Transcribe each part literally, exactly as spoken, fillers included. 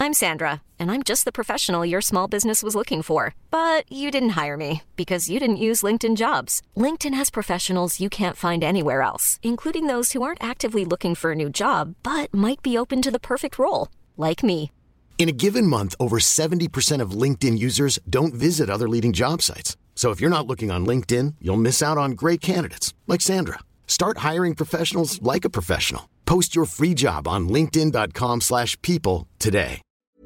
I'm Sandra, and I'm just the professional your small business was looking for. But you didn't hire me because you didn't use LinkedIn Jobs. LinkedIn has professionals you can't find anywhere else, including those who aren't actively looking for a new job, but might be open to the perfect role, like me. In a given month, over seventy percent of LinkedIn users don't visit other leading job sites. So if you're not looking on LinkedIn, you'll miss out on great candidates like Sandra. Start hiring professionals like a professional. Post your free job on linkedin.com slash people today.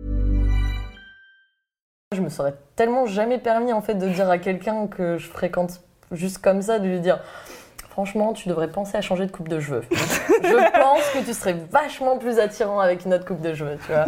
Je me serais tellement jamais permis en fait de dire à quelqu'un que je fréquente juste comme ça, de lui dire franchement tu devrais penser à changer de coupe de cheveux. Je pense que tu serais vachement plus attirant avec une autre coupe de cheveux, tu vois.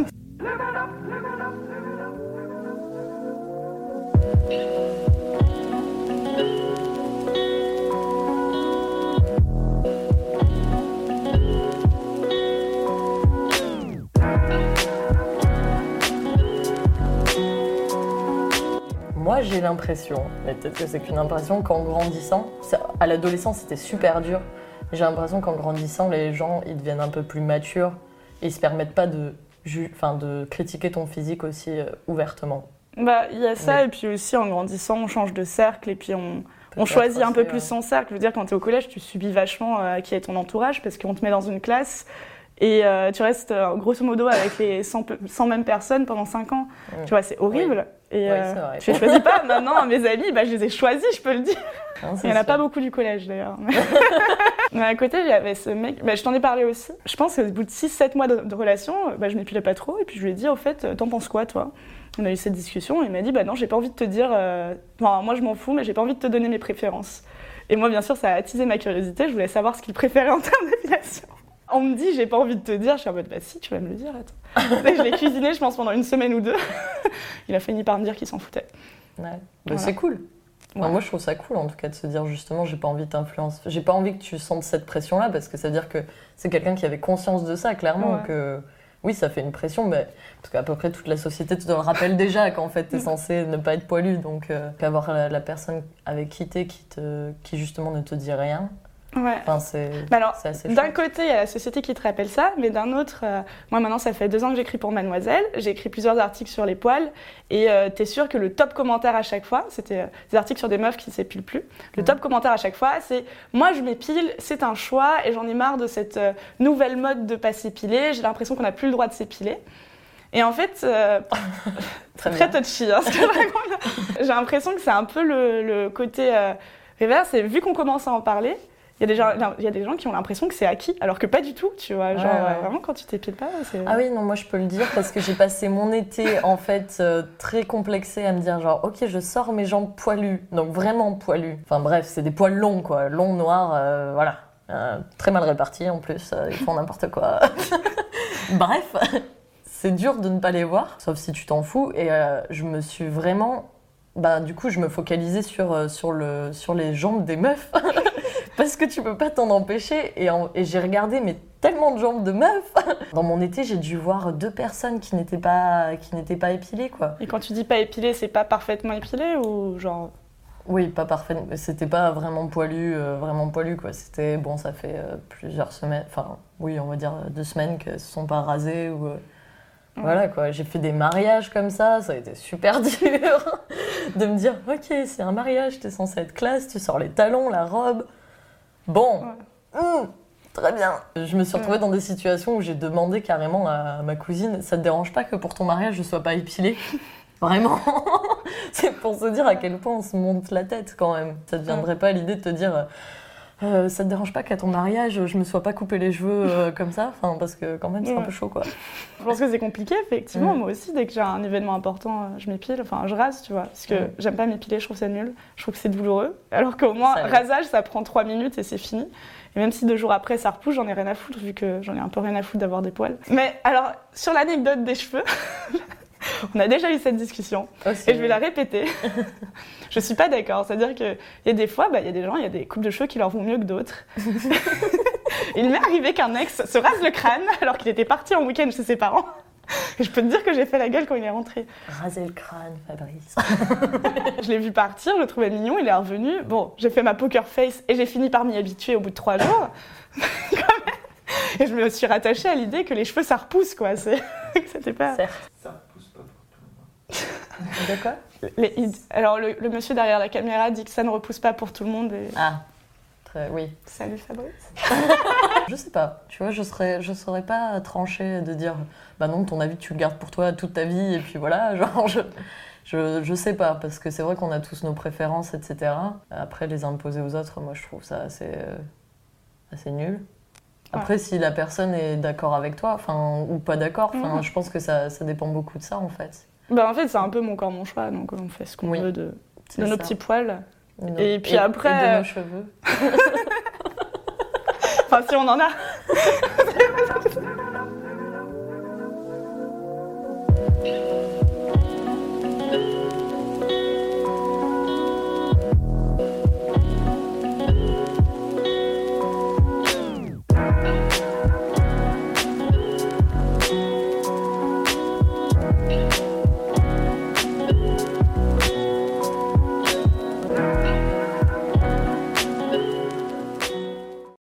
Moi, j'ai l'impression, mais peut-être que c'est qu'une impression, qu'en grandissant, à l'adolescence, c'était super dur. J'ai l'impression qu'en grandissant, les gens, ils deviennent un peu plus matures et ils se permettent pas de, ju- enfin, de critiquer ton physique aussi euh, ouvertement. Bah, il y a ça, mais... et puis aussi, en grandissant, on change de cercle et puis on, on choisit un peu ouais. plus son cercle. Je veux dire, quand tu es au collège, tu subis vachement euh, qui est ton entourage parce qu'on te met dans une classe et euh, tu restes euh, grosso modo avec les cent, cent mêmes personnes pendant cinq ans. Mmh. Tu vois, c'est horrible. Oui. Et oui, euh, je les choisis pas. Maintenant, mes amis, bah, je les ai choisis, je peux le dire. Non, il n'y en a sûr. Pas beaucoup du collège, d'ailleurs. Mais à côté, il y avait ce mec, bah, je t'en ai parlé aussi. Je pense qu'au bout de six sept mois de, de relation, bah, je m'épilais pas trop. Et puis je lui ai dit, au fait, t'en penses quoi, toi ? On a eu cette discussion et il m'a dit, bah non, j'ai pas envie de te dire... Euh... Enfin, moi, je m'en fous, mais j'ai pas envie de te donner mes préférences. Et moi, bien sûr, ça a attisé ma curiosité. Je voulais savoir ce qu'il préférait en termes d'épilation. On me dit, j'ai pas envie de te dire. Je suis en mode, bah si, tu vas me le dire, attends. Je l'ai cuisiné, je pense, pendant une semaine ou deux. Il a fini par me dire qu'il s'en foutait. Ouais. Bah, voilà. C'est cool. Ouais. Moi, je trouve ça cool, en tout cas, de se dire, justement, j'ai pas envie de t'influencer. J'ai pas envie que tu sentes cette pression-là, parce que ça veut dire que c'est quelqu'un qui avait conscience de ça, clairement, ouais. que... Oui, ça fait une pression, mais parce qu'à peu près toute la société te le rappelle déjà qu'en fait, t'es censé ne pas être poilu. Donc, euh, qu'avoir la, la personne avec qui t'es, qui, te, qui justement ne te dit rien, ouais. enfin, c'est, bah alors, c'est assez d'un chouette. côté, il y a la société qui te rappelle ça, mais d'un autre, euh, moi maintenant, ça fait deux ans que j'écris pour Mademoiselle. J'ai écrit plusieurs articles sur les poils. Et euh, t'es sûr que le top commentaire à chaque fois, c'était euh, des articles sur des meufs qui ne s'épilent plus. Le mmh. top commentaire à chaque fois, c'est « Moi, je m'épile, c'est un choix et j'en ai marre de cette euh, nouvelle mode de pas s'épiler. J'ai l'impression qu'on n'a plus le droit de s'épiler. » Et en fait, euh, très, très touchy, hein, ce que je raconte. J'ai l'impression que c'est un peu le, le côté euh, reverse. Et vu qu'on commence à en parler, il y a des gens, il y a des gens qui ont l'impression que c'est acquis, alors que pas du tout, tu vois. Genre, ouais, ouais. vraiment, quand tu t'épiles pas, c'est... Ah oui, non, moi, je peux le dire, parce que j'ai passé mon été, en fait, euh, très complexée à me dire, genre, OK, je sors mes jambes poilues, donc vraiment poilues. Enfin bref, c'est des poils longs, quoi, longs, noirs, euh, voilà. Euh, très mal répartis, en plus, euh, ils font n'importe quoi. Bref, c'est dur de ne pas les voir, sauf si tu t'en fous, et euh, je me suis vraiment... Bah, du coup, je me focalisais sur, euh, sur, le, sur les jambes des meufs. Parce que tu peux pas t'en empêcher. Et, en, et j'ai regardé mais tellement de jambes de meufs. Dans mon été, j'ai dû voir deux personnes qui n'étaient pas, qui n'étaient pas épilées, quoi. Et quand tu dis pas épilé, c'est pas parfaitement épilé ou genre... Oui, pas parfait. C'était pas vraiment poilu, euh, vraiment poilu, quoi. C'était, bon, ça fait euh, plusieurs semaines, enfin, oui, on va dire deux semaines qu'elles se sont pas rasées ou... Euh, Voilà quoi, j'ai fait des mariages comme ça, ça a été super dur de me dire ok, c'est un mariage, t'es censé être classe, tu sors les talons, la robe. Bon, ouais. mmh, très bien. Je me suis retrouvée ouais. dans des situations où j'ai demandé carrément à ma cousine, ça te dérange pas que pour ton mariage je sois pas épilée ? Vraiment. C'est pour se dire à quel point on se monte la tête quand même. Ça te viendrait pas l'idée de te dire... Euh, ça te dérange pas qu'à ton mariage, je me sois pas coupé les cheveux euh, comme ça, enfin parce que quand même c'est ouais. un peu chaud quoi. Je pense que c'est compliqué effectivement. Mmh. Moi aussi, dès que j'ai un événement important, je m'épile, enfin je rase, tu vois, parce que mmh. j'aime pas m'épiler, je trouve ça nul, je trouve que c'est douloureux. Alors qu'au moins ça rasage, ça prend trois minutes et c'est fini. Et même si deux jours après ça repousse, j'en ai rien à foutre vu que j'en ai un peu rien à foutre d'avoir des poils. Mais alors sur l'anecdote des cheveux. On a déjà eu cette discussion Aussi, et je vais oui. la répéter. Je suis pas d'accord, c'est-à-dire qu'il y a des fois, bah, il y a des gens, il y a des coupes de cheveux qui leur vont mieux que d'autres. Il m'est arrivé qu'un ex se rase le crâne alors qu'il était parti en week-end chez ses parents. Et je peux te dire que j'ai fait la gueule quand il est rentré. Raser le crâne, Fabrice. Je l'ai vu partir, je le trouvais mignon, il est revenu. Bon, j'ai fait ma poker face et j'ai fini par m'y habituer au bout de trois jours. Et je me suis rattachée à l'idée que les cheveux, ça repousse, quoi. C'est... C'était pas... Certes. Ça repousse pas pour tout le monde. De quoi ? Les... Alors, le, le monsieur derrière la caméra dit que ça ne repousse pas pour tout le monde. Et... Ah, très... oui. Salut Fabrice. Je sais pas, tu vois, je serais, je saurais pas trancher de dire bah non, ton avis tu le gardes pour toi toute ta vie et puis voilà, genre je, je, je sais pas, parce que c'est vrai qu'on a tous nos préférences, et cetera. Après, les imposer aux autres, moi je trouve ça assez, euh, assez nul. Après, ouais. Si la personne est d'accord avec toi, enfin, ou pas d'accord, enfin, mmh. je pense que ça, ça dépend beaucoup de ça en fait. Bah en fait, c'est un peu mon corps, mon choix, donc on fait ce qu'on oui. veut de, de nos ça. petits poils. Nos... Et puis et, après. Et de nos cheveux. Enfin, si on en a.